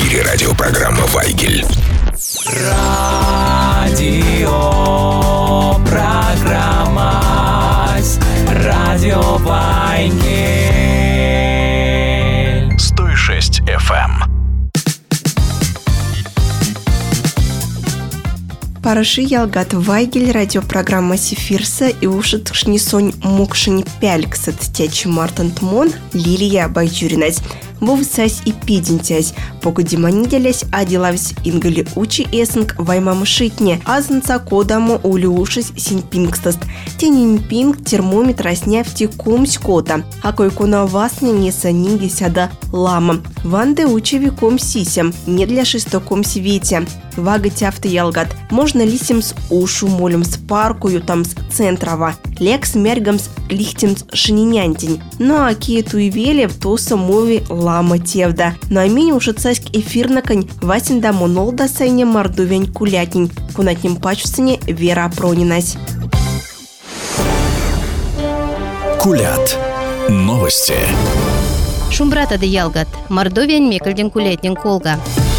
эфире радиопрограмма «Вайгель». Радиопрограмма «Радио Вайгель». 106 FM. Параши ялгат Вайгель, радиопрограмма Сефирса и ушит шнисонь мокшини пяльксат тячи Мартин Тмон, Лилия Байджуринась. Вовсась и пидентясь, погоди манителясь, аделавсь ингали учи эсенг ваймам шитне, азанца кодаму улюшись синьпингстаст. Тенинпинг термометр сняв кумсь кота, а койкона вас не санинги сяда лама. Ванды учевиком сисям, не для шестоком свете. Вага тяфты ялгат, можно лисим с ушу молем с паркую там с центрова, лекс мергам с лихтем с шининянтень. Ну а киету и вели в то самови лама тевда. Но аминь ушицаськ эфирнакань васин да монолда сайне мордувень кулятнень, кунатнем пачусане вера пронинась. Кулят. Новости. Шумбрата да ялгат, мордовень мекальден кулятнен колга.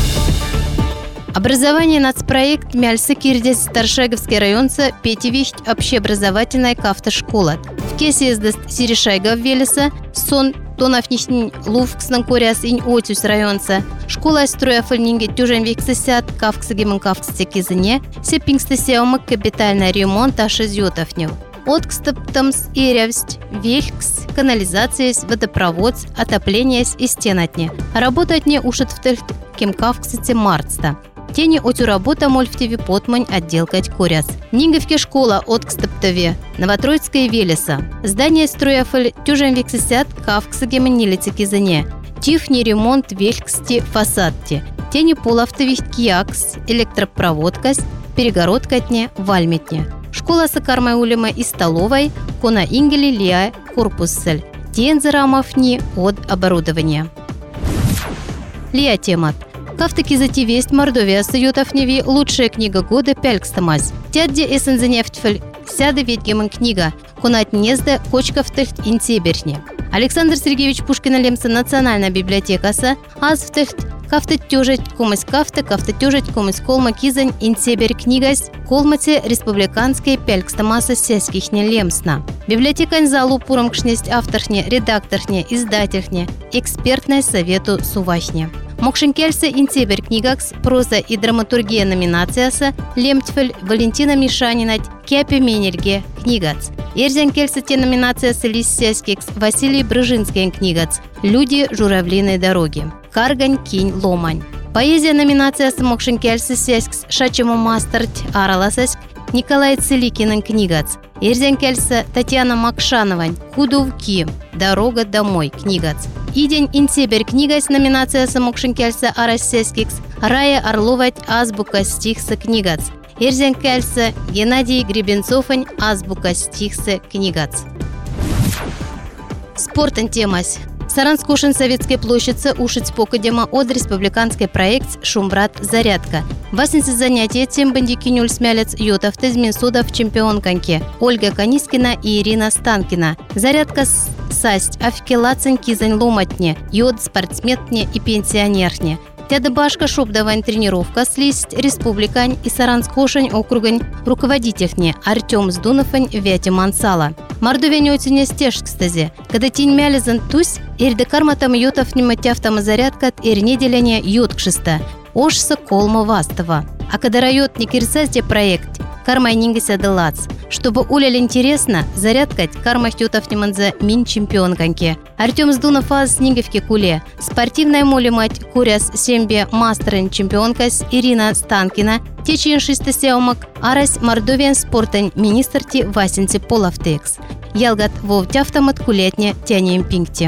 Образование нацпроект Мяльсы Кирдес Старшеговский районца Петевищ общеобразовательная кафта-школа. В кесе издаст Сирешайгов Велеса, сон тонафнишнин лувкснан коряс инь отюс районца. Школа строя фольнинге тюжен вексесят кавксагиман кавксекизыне, сепингстасеомак капитальный ремонт ашизютовнев. Откстаптамс и рявсть, велькс, канализациес, водопровод, отоплениес и стенатне. Работатне ушат в тельт кемкавксете марцта. Тени отю работа мольфтеви потмань отделкать коряс. Нинговке школа откстаптове, Новотроицкая Велеса. Здание строяфаль тюжен вексесят кавксагиман нилицекизыне. Тифни ремонт вельксти фасадти. Тени полавтових киакс, электропроводкась, перегородкатне, вальметне. Школа сакармай улема и столовой, кона ингели лия корпуссель. Тензерамовни от оборудования. Лия темат. Кафтаки зативесть Мордовия Саютовневи лучшая книга года пялькстамаз. Тядде эсензенефтфель сяда ведьгеман книга. Кунат незда кочкавтых интеберхне. Александр Сергеевич Пушкина Лемса Национальная библиотекаса азвтых кафта тюжать комась кафта тюжать комась колма кизань интебер книгась колмате республиканские пялькстамаса сельскихне лемсна. Библиотекань залу пурамкшнесть авторхне, редакторхне, издательхне, экспертное совету сувахне. Мокшенкельсе интебер книгакс проза и драматургия номинацияса Лемтфель Валентина Мишанинать Кяпи Менельге книгац. Эрзянкельсе те номинацияса Лиссяскекс Василий Брыжинский книгац Люди журавлиной дороги. Каргань кинь ломань. Поэзия номинацияса Мокшенкельсе сяскс Шачему мастерть Араласэск Николай Целикин книгац. Эрзянкельсе Татьяна Макшановань Худовки Дорога домой книгац. Идень интебер книгась номинация Самокшенкельса Арассескикс Рая Орловать азбука стихса книгац. Эрзянкельса Геннадий Гребенцовань азбука стихса книгац. Спортен темась. Саранскушин Советской площади ушить покадема от республиканской проект «Шумбрат Зарядка». Васницы занятия тем бандикинюль смялец йотов тезминсудов чемпионканке Ольга Канискина и Ирина Станкина. Зарядка састь авкелацин кизань ломатне, йод спортсменне и пенсионерне. Тяда башка шубдавань тренировка слисть республикань и Саранскушин округань руководительхне Артем Сдуновань Вяти Мансала. Мордовень отине стежк стазе. Когда тень мялизан тусь, эрдекарматам йотов нематяфтама зарядкат эрнеделяне йоткшиста. Ошса колма вастава. А когда райот не кирсазде проект, кармай нингися делац. Чтобы уляли интересно, зарядкать кармах йотов неманза мин чемпионканке. Артем Сдунов аз нингевке куле. Спортивная моли мать куряс сембе мастерен чемпионкас Ирина Станкина. Течин шистасеомак арась Мордовиан спортен министрти Васинти Полавтекс. Ялгат вовтяфтамат кулетне тянем пинкте.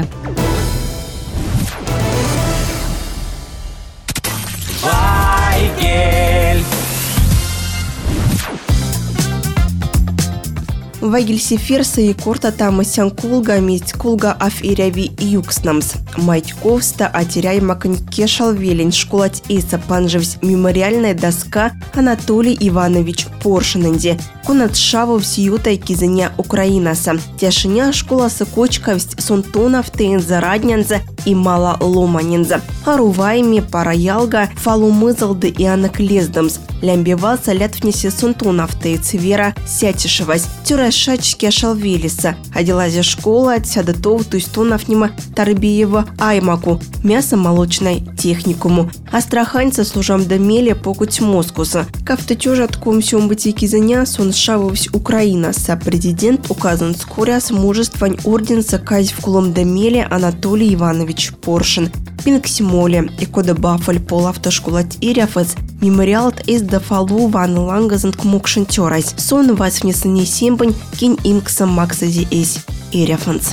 Вайгель Сефирса и Корта Тамасян Кулга месть Кулга Афиряви Юкснамс. Майтьковста Атеряй Маканькешал Велень школать Иса Панжевсь мемориальная доска Анатолий Иванович Поршиненде. Конат шаву всюта и кизыня Украинаса. Тяшиня школа сыкочкавсть Сонтонов Тенза Раднянза и Мала Ломанинза. Арувайми Параялга Фалумызалды и Анаклездамс. Лямбивался лятвнесе Сонтонов Тейцвера Сятишевась. Тюрешачки Шалвелиса. Одилазя школа от Сядатов Туйстонов Нима Тарбиева Аймаку. Мясо-молочной техникуму. Астраханьца служам домеле покуть Москуса. Кавтычожатком сём быти кизыня сон шавовсь Украина. Президент указан скоряс мужествань орденса казь в кулом домеле Анатолий Иванович Поршин. Пинксимоле и кода бафаль пол автошколать Иряфец. Мемориалт из дофалу ван лангазант кмукшентёрась. Сон вас внесене сембань кинь инксам максази эсь Иряфенц.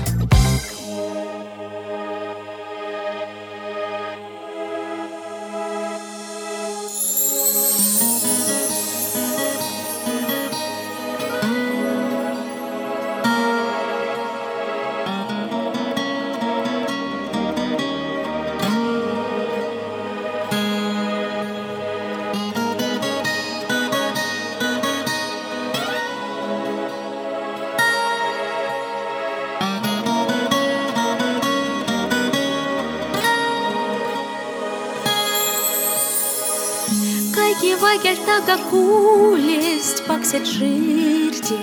Вайгель тага кулесть паксет жирте.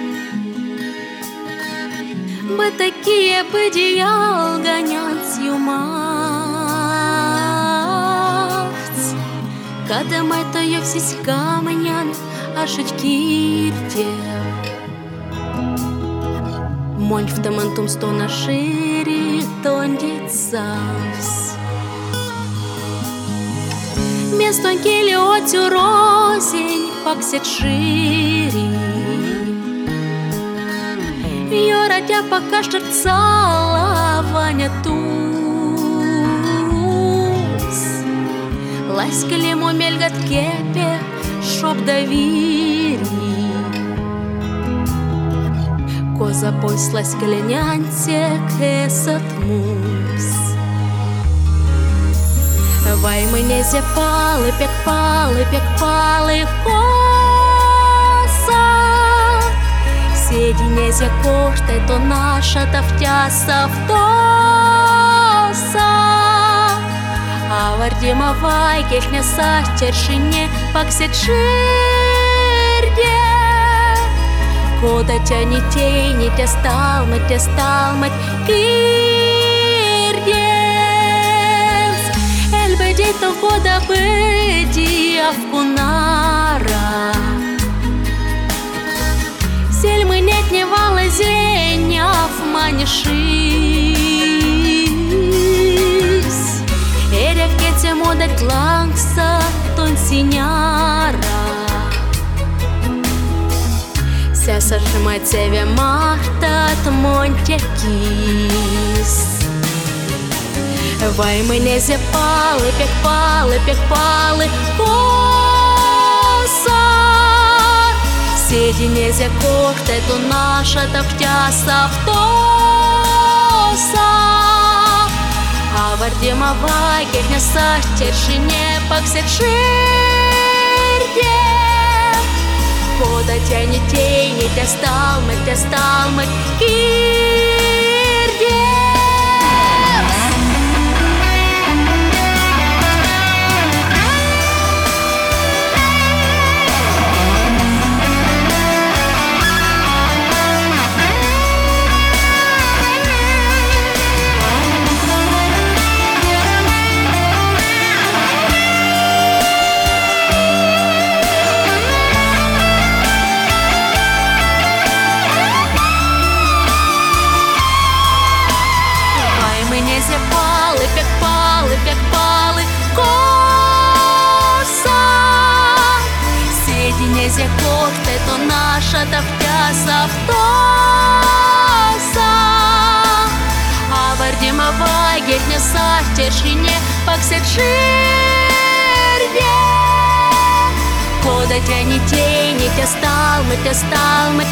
Мы такие быдиял гонят юмавц. Когда мы то ёвсись камнян, а шить кирте. Монь в тамантум стона шире, тондит савс. Место кили отю розень паксет шире. Йоратя пока штарцала Ваня туз. Ласкали му мельгат кепе, шоп довири. Коза пойслась калянянце кесат мус. Вай мне зепалы, пек-палы, коса. Сединезе коштай, то наша тавтяса втоса. А вардима Вайгель не сахтершине паксет ширде. Кода тя не те сталмать, Бедито кода беди авкунара. Сель мы нет не вала зеня в манишись. Эрев кете модать лангса тон синяра. Ся сожимать севе марта тмонтя кис. Вай мне зепалы, пек-палы, коса. Сединезе коштай, то наша тавтяса втоса. А вардима Вайгель не сахтершине паксет ширде. Кода тя не те сталмать, кирде. Пек-палы, коса. Сединезе коштай, то наша тавтяса втоса. А вардима Вайгель не сахтершине паксет ширде. Куда тянет тени, те сталмет,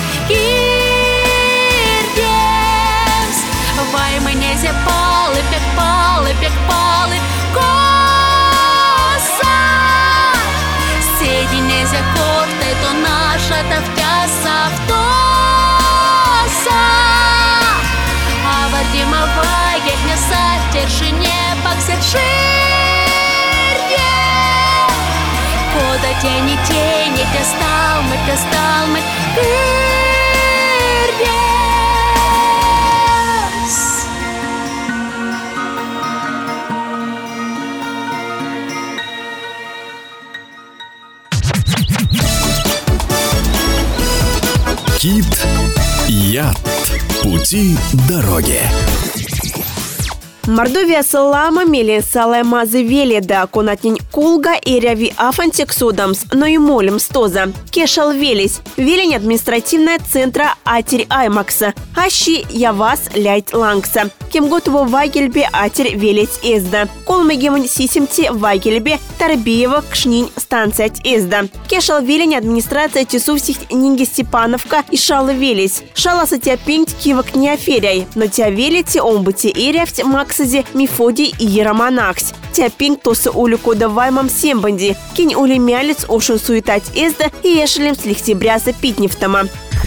кирдес. Вай мне зе палы, пек палы, коса. Седине зе корте, то наша, та втяса, втоса. А вардима вагет, не сатершине, паксет ширде. Куда тени, те сталмет, кирдес. Кит, яд, пути дороги. Мордовия салама мели салаймазы веледа конатнень кулга и ряви афантик судамс, но и молим стоза. Кешал велись, велень административная центра Атери Аймакса, ащи явас ляйт лангса. Кем готово вагельбе Атер велеть эзда. Колмегемон сисимти вагельбе Тарбиева кшнинь станция эзда. Кешал велень администрация тесувсих Нинги Степановка и шала велись. Шала сатя пинт кивок не аферяй, но тя велите омбути и ряфть Максази, Мефодий и Еромонахс. Тя пинг тоса улю кодаваймам сембанди. Кинь ули мялец ошен суетать эзда и ешелем слихти бряса питневтама.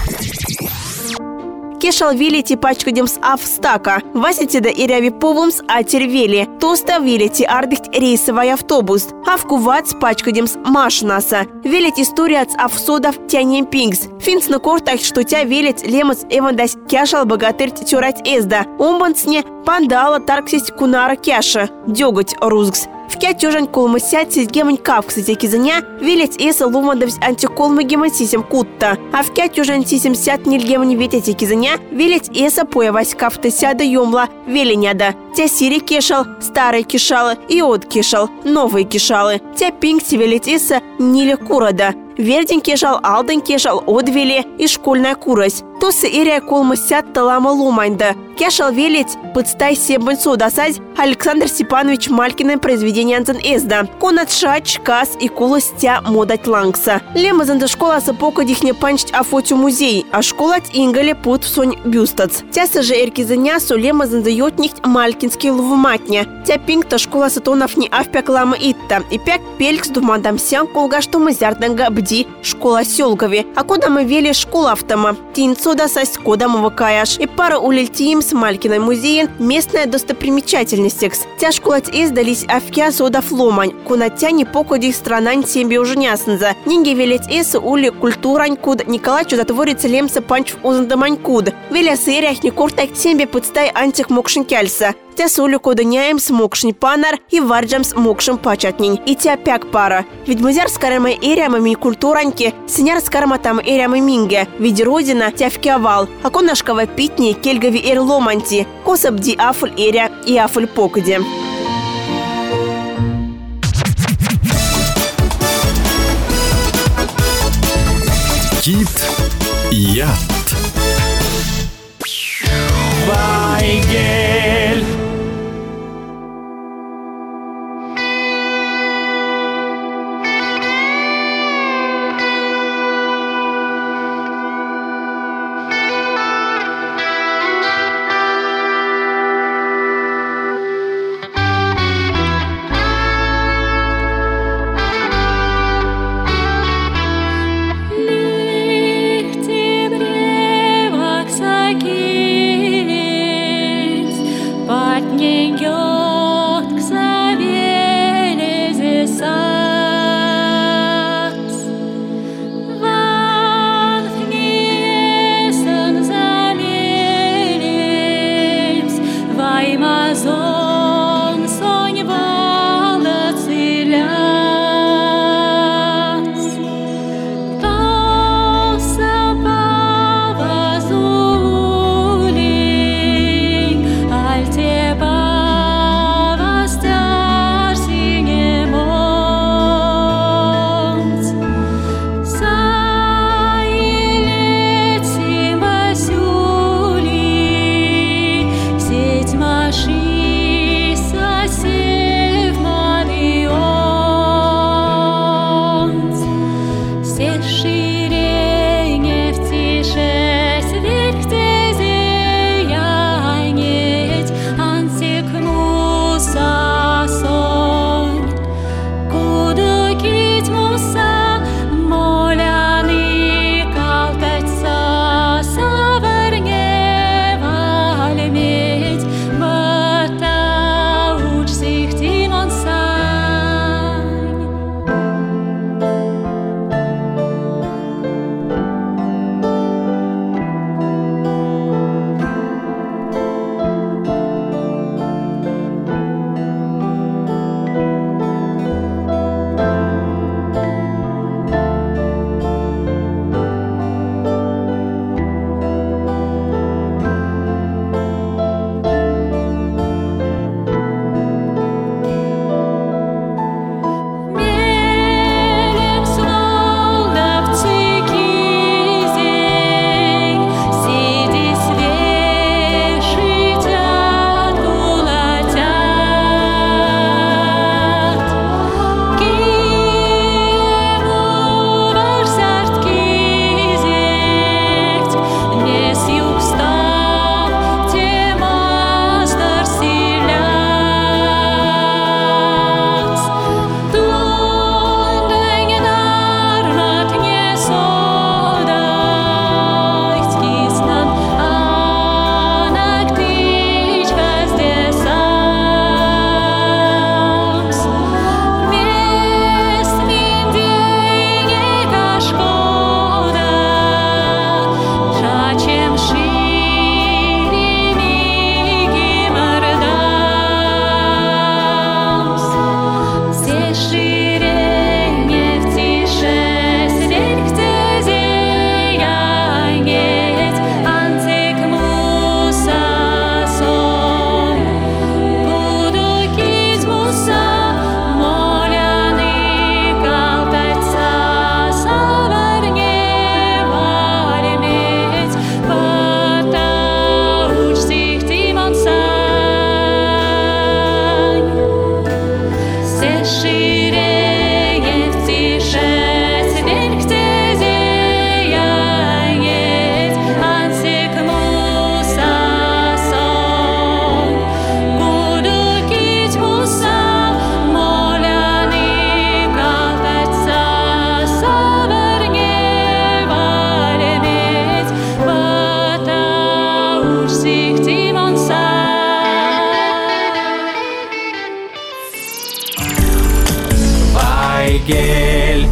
Кешал велите пачкадем с австака. Васите да и ряви повум с атервели. Тоста велите ардыхт рейсовый автобус. Авкуват с пачкадем с машнаса. Велить история с авсодов тянем пингс. Финс на кортах, что тя велить лемос эвандась кешал богатырь тюрать эзда. Омбансне пандала тарксись кунара кеша. Дёготь рузгс. В кятюжань колмысять сизгемань кавксите кизаня велить эса лумадовсь антиколмы гематисим кутта. А в кятюжань сисим сят нильгемань ветяти кизаня велить эса появась кафты сяда юмла велиняда. Тя сири кешал, старый кишалы и от кишал, новые кишалы. Тя пингти велить эса ниле курада. Вердень кешал, алден кешал, одвели и школьная курась. Тосы ирия колмысят талама луманьда. Кешал велить подстай себань содасать Александр Степанович Малькиным произведение анзан эзда. Конат шач, кас и кулостя модать лангса. Лемазанда школа сапока дихне панчт афотю музей, а школать ингале пут в сонь бюстац. Тяса же эркизаня со лемазанда йотнихт Малькинский лувматня. Тя пингта школа сатонов не авпяк лама итта. И пяк пелькс думандам сян колга что мы зярданга бди школа сёлгови. А куда мы вели школа автома? Тин содасасть кода мы вакаяш. И пара улельтиим с Малькиной музеем местная достопримечательность. Тя школать эздались авкя содав ломань. Кунатя не покодих странань семби уже няснза. Нинги велеть эсы ули культурань куд Николай чудотворец лемса панч в уздамань куд. Веля сырях не куртак семби подстай антих мокшин кяльса. Тя сулю кодоняем с мокшни панар и варджам с мокшим пачатнень. И тя пяк пара. Ведь музяр с карамой эриамами культураньки, синяр с карматам эриамы минге. Ведь родина тя вкявал. А конашкова питни кельгави эрломанти. Косабди афуль эря и афуль покоде. Кит, яд. Вайгель. Лихти vorsichtig und Weigel.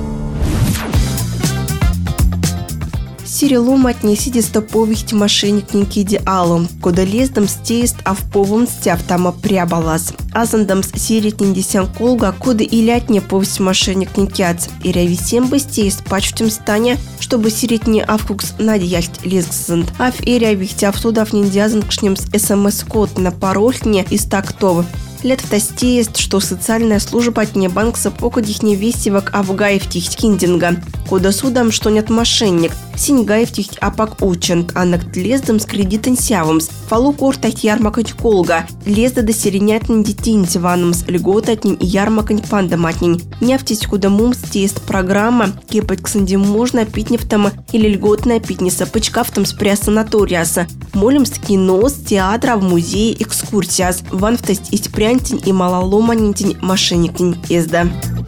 Сирилум отнесите стоповихти мошенникники идеалу, куда лездом стест, а в повом стяв там прябалас. Азандам сирит ниндесян колга, куда и лятне повесть мошенникникяц. И рявисем бы стест пачтем стане, чтобы сирит не авкукс надеясть лезгсанд. Ав и рявихтяв судав ниндязан кшнем с СМС-код на парольне из тактова. Лет в тосте есть, что социальная служба от банк сапокодих невестивок Авгаев тихтиндинга, куда судам, что нет мошенник, синьгаев тихт апак учент, а над лездом с кредитен сявомс, фалу кортать ярмакать колга, лезда до сиренятнин детинтиваномс, льготатнин и ярмакань пандаматнин, нефтись куда мумс тест программа, кепать ксанди можно питневтама или льготная питниса, пычкавтам с пресс-санаториаса, молимс кино, с театра, в музее, экскурсиас, ван в тость есть прянтин и малоломанинтин мошенникин езда.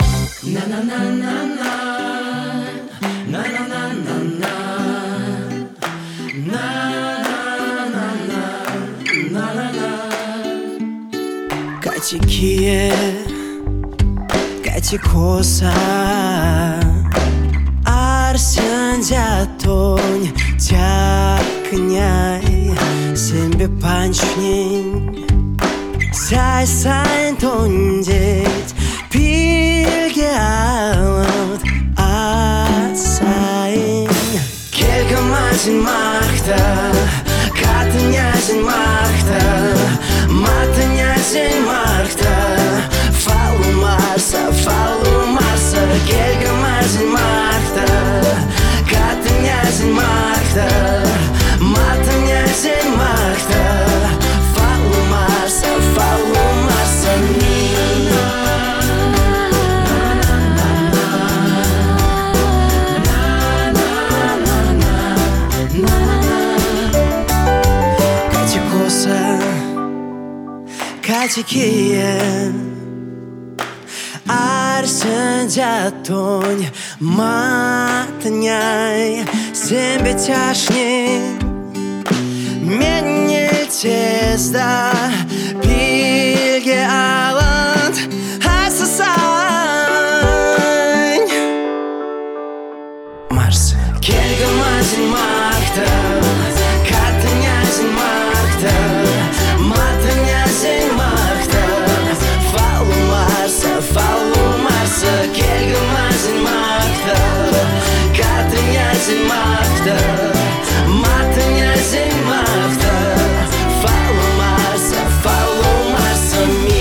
Катикие, катикоса, арсен дятонь, тякняй, сембе панчнень, сяй сайн тондеть, пильге алат, асайн. Келька мазин махта, катынязин махта, матынязин махта, фалу марса, келька мазин махта, катынязин махта, матынязин махта, фалу марса, Катикие, арсен дятонь, матняй, сембе тяшни, менне тезда, пильге аланд, асасань. Марс, кельга мазин махта, катынязин махта, матынязин махта, фалу марса, кельга мазин махта, катынязин махта, матынязин махта, фалу марса ми.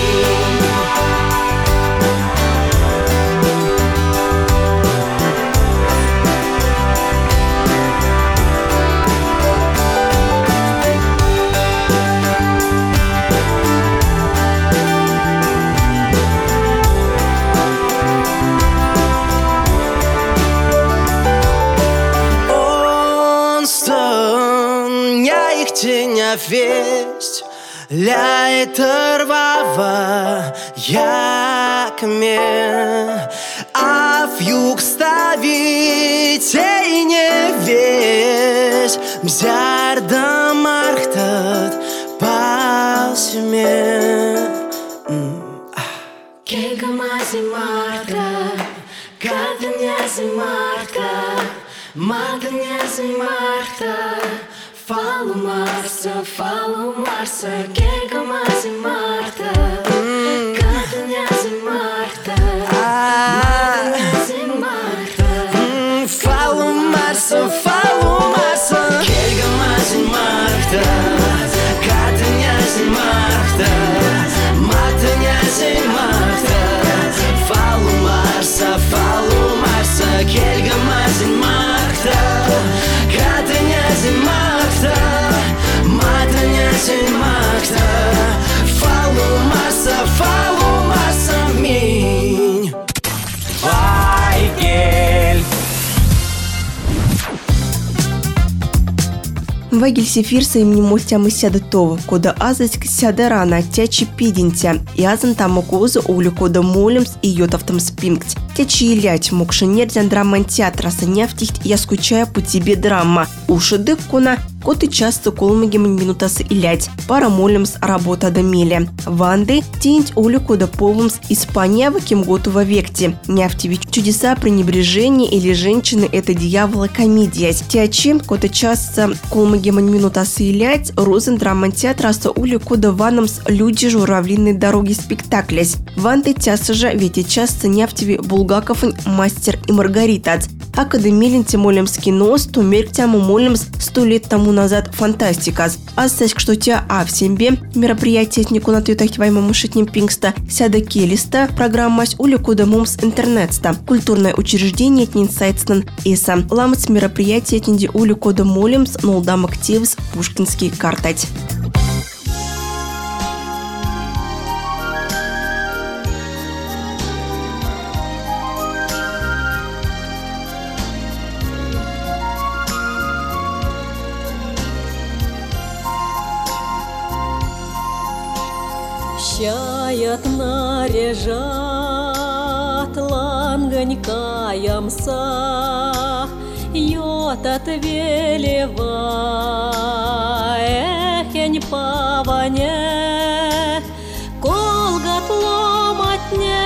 Весть ляет рвава якме, а в юг ставить и не весь мзярда мархтат палсиме. Келька мази марта, катынязин марта, матынязин марта, фалу марса, келька мази марта, катынязин марта, матынязин марта, фалу марса, келька мази марта, катынязин марта, матынязин марта, фалу марса, келька мази марта, катынязин марта, матынязин марта, фалу марса минь. Weigel. Вагель сефирса имени мультямы сядытова, кода азаськ сяда рана тячи пидинтя, и азан таму козу улю кода молимс и йотавтам спинкт. Тячиилять мокшенерден драман театрасы нефтихт я скучаю по тебе драма. Ушыдык кона коты часто колмыгем минутасы илять. Пара молимс работа да меле. Ванды тинть улику да повымс Испания в кем готова векте. Нефтевич чудеса пренебрежения или женщины это дьявола комедия. Тячим коты часто колмыгем минутасы илять. Розен драман театраса улику да ванамс люди журавлиной дороги спектаклясь. Ванды тяса же ведь часто нефтеви Булгаков мастер и Маргарита. Академилин молимс кино, 100 мерктяму молимс 100 лет тому назад фантастика. А сась, что тебя в сембе мероприятие нику на тютахиваемом мышетнем пингста сяда келиста программа с уликуда мумс интернетста. Культурное учреждение тнинсайтстан эса. Ламц мероприятие тнди уликуда молимс нолдам активс пушкинский картать. Чаят наряжат ланганька ямса, йотат велева, эхень паване, колгат ломатне,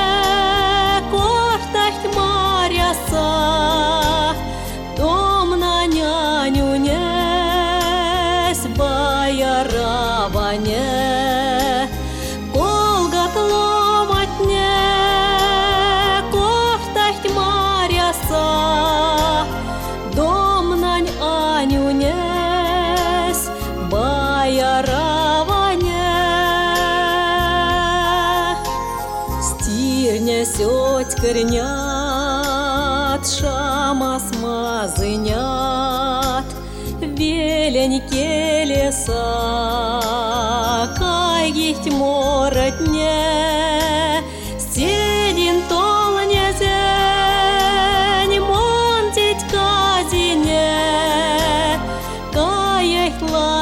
коштахть маряса, дом на нянюнесь баяраване. Сеть корнят, шама смазынят, веленьке леса, кайгить моратне, седин толне зень, монтить казине, каять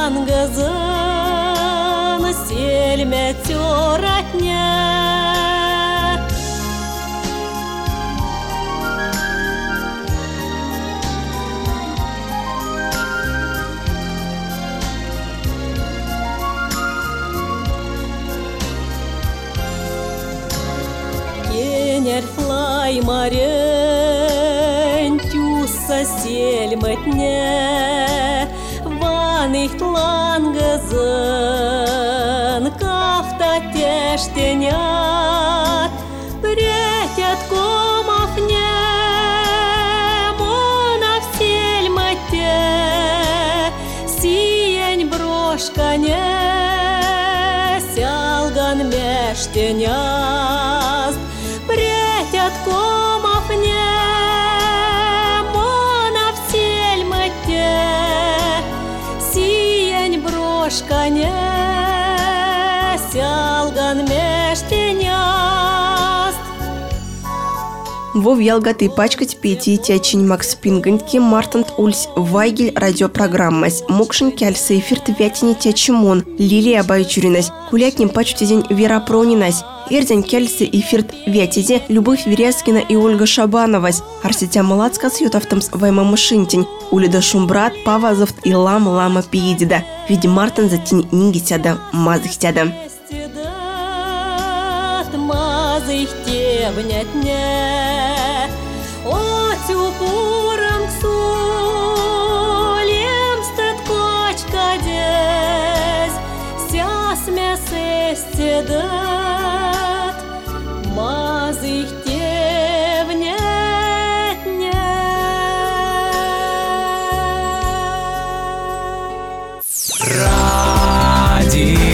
лангазан, сельме тёратне. Флай марен тюса сельматне, ваных тлангазан, кафта тештенят, бретят комафне, мона в сельмате, сиень брошкане, сялган мештенят. От комов не мона в сельмате, сиень брошка не сялган мештеняст. Вов ялгаты пачкать пяти тячин Макс Пингантки Мартант Ульс Вайгель радиопрограммась. Мокшин кяльсы эфирт вятини тячимон. Лилия Байчуринась. Кулятним пачути день Вера Пронинась. Эрдень кяльсы эфирт вятиде Любовь Верескина и Ольга Шабановась. Арсетя Малацка с ютавтамс Вайма Мышинтень. Улида Шумбрат, Павазовт и Лама Пиедида. Види Мартан за тень нигитяда, мазыхтяда. Отю пурам солем стыд кочка десь, сяс мясестедат, мазых тевнет-не. Радио